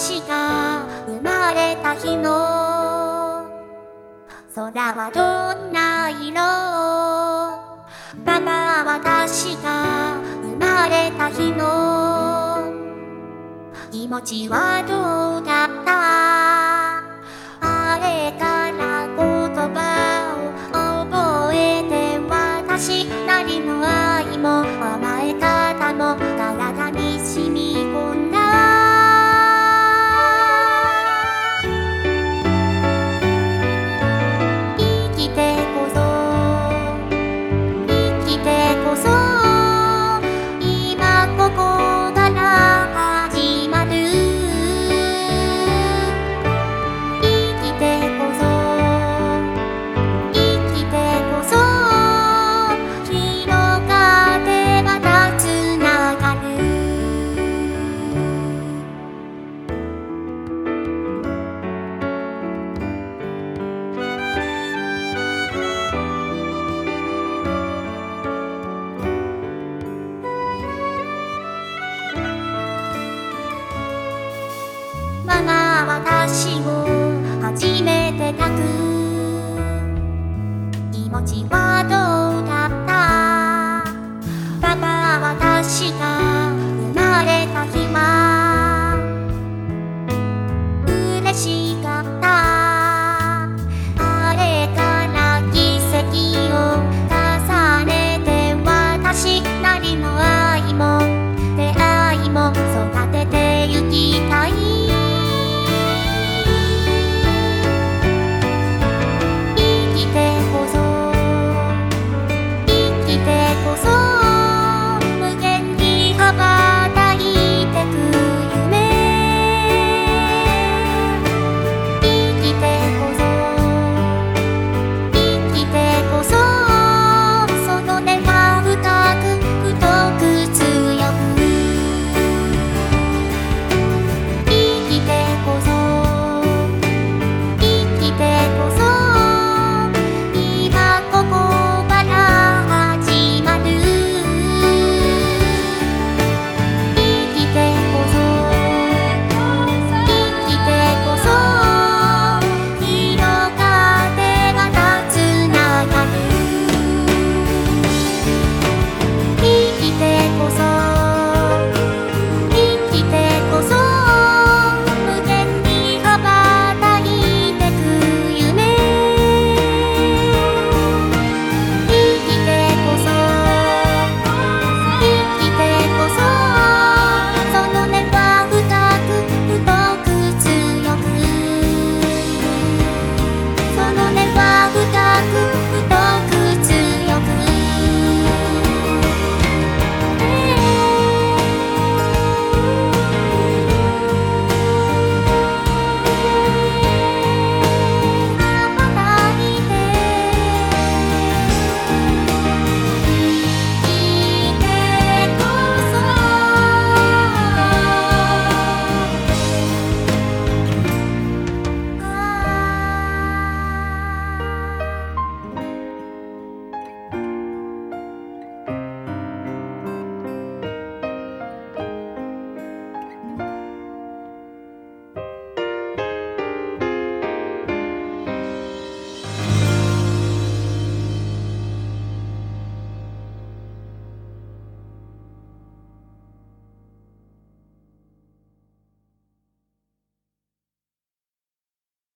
私が生まれた日の空はどんな色？パパ、私が生まれた日の気持ちはどうだった？あれから言葉を覚えて、私なりの愛も甘え方も体に染み込んだ。生きてこそ今ここから始まる。生きてこそ広がってまたつながる。ママ、私を初めて抱く気持ちはどうだった？パパ、私が生まれた日は嬉しい